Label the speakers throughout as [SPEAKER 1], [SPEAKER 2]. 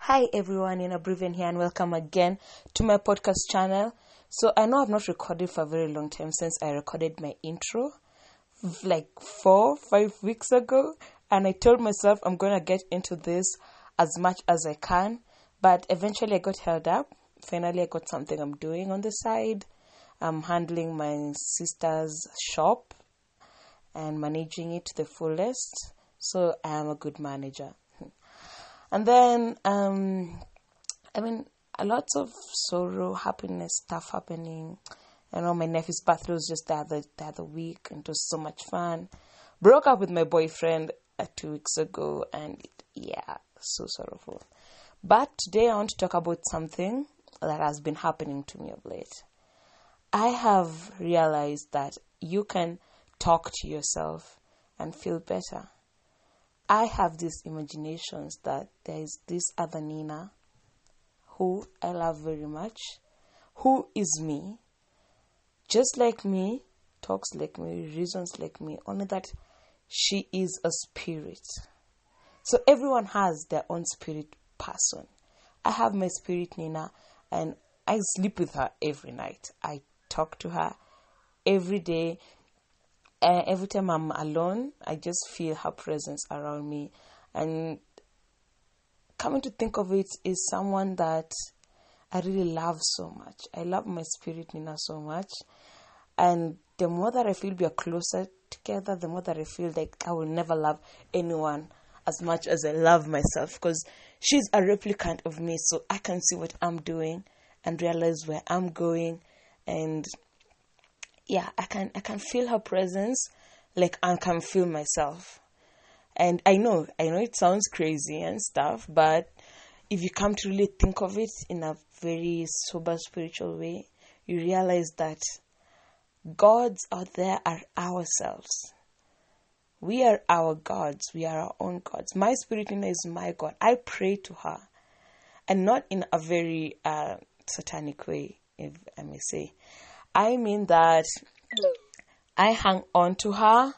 [SPEAKER 1] Hi everyone, Nina Briven here and welcome again to my podcast channel. So I know I've not recorded for a very long time since I recorded my intro like 4-5 weeks ago, and I told myself I'm going to get into this as much as I can, but eventually I got held up. Finally I got something I'm doing on the side. I'm handling my sister's shop and managing it to the fullest, so I am a good manager. And then, a lot of sorrow, happiness, stuff happening. I know my nephew's birthday was just the other week, and it was so much fun. Broke up with my boyfriend 2 weeks ago, and so sorrowful. But today I want to talk about something that has been happening to me of late. I have realized that you can talk to yourself and feel better. I have these imaginations that there is this other Nina who I love very much, who is me, just like me, talks like me, reasons like me, only that she is a spirit. So everyone has their own spirit person. I have my spirit Nina, and I sleep with her every night. I talk to her every day. Every time I'm alone, I just feel her presence around me. And coming to think of it, is someone that I really love so much. I love my spirit Nina so much. And the more that I feel we are closer together, the more that I feel like I will never love anyone as much as I love myself. Because she's a replicant of me, so I can see what I'm doing and realize where I'm going. And I can feel her presence like I can feel myself. And I know it sounds crazy and stuff, but if you come to really think of it in a very sober spiritual way, you realize that gods out there are ourselves. We are our gods. We are our own gods. My spirit Nina is my God. I pray to her, and not in a very satanic way, if I may say. I mean that I hang on to her,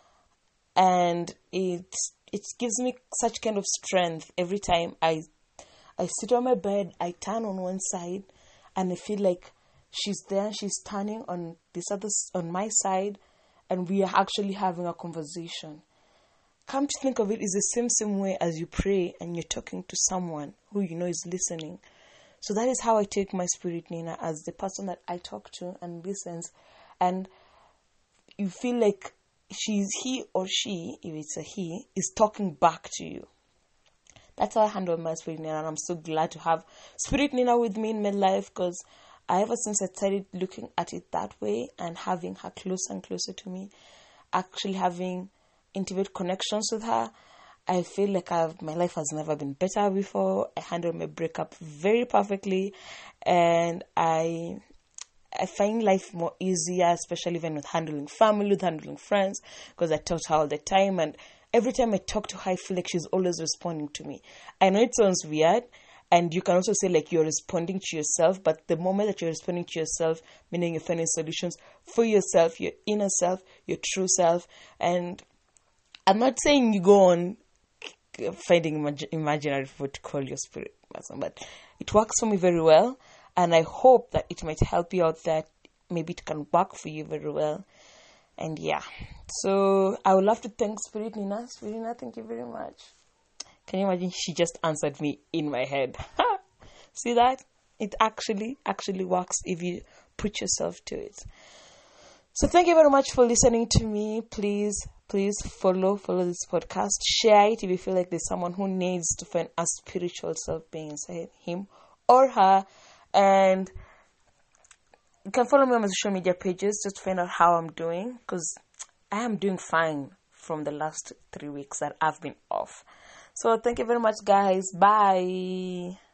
[SPEAKER 1] and it gives me such kind of strength every time I sit on my bed, I turn on one side, and I feel like she's there, she's turning on on my side, and we are actually having a conversation. Come to think of it, it's the same way as you pray and you're talking to someone who you know is listening. So that is how I take my spirit Nina, as the person that I talk to and listens, and you feel like he or she, if it's a he, is talking back to you. That's how I handle my spirit Nina, and I'm so glad to have spirit Nina with me in my life, because ever since I started looking at it that way and having her closer and closer to me, actually having intimate connections with her, I feel like my life has never been better before. I handled my breakup very perfectly, and I find life more easier, especially even with handling family, with handling friends, because I talk to her all the time, and every time I talk to her, I feel like she's always responding to me. I know it sounds weird, and you can also say like you're responding to yourself, but the moment that you're responding to yourself, meaning you're finding solutions for yourself, your inner self, your true self. And I'm not saying you go on finding imaginary people to call your spirit person, but it works for me very well, and I hope that it might help you out, that maybe it can work for you very well. And so I would love to thank Spirit Nina. Spirit Nina, thank you very much. Can you imagine? She just answered me in my head. See that? It actually works if you put yourself to it. So thank you very much for listening to me. Please follow this podcast. Share it if you feel like there's someone who needs to find a spiritual self-being inside him or her. And you can follow me on my social media pages just to find out how I'm doing, because I am doing fine from the last 3 weeks that I've been off. So thank you very much, guys. Bye.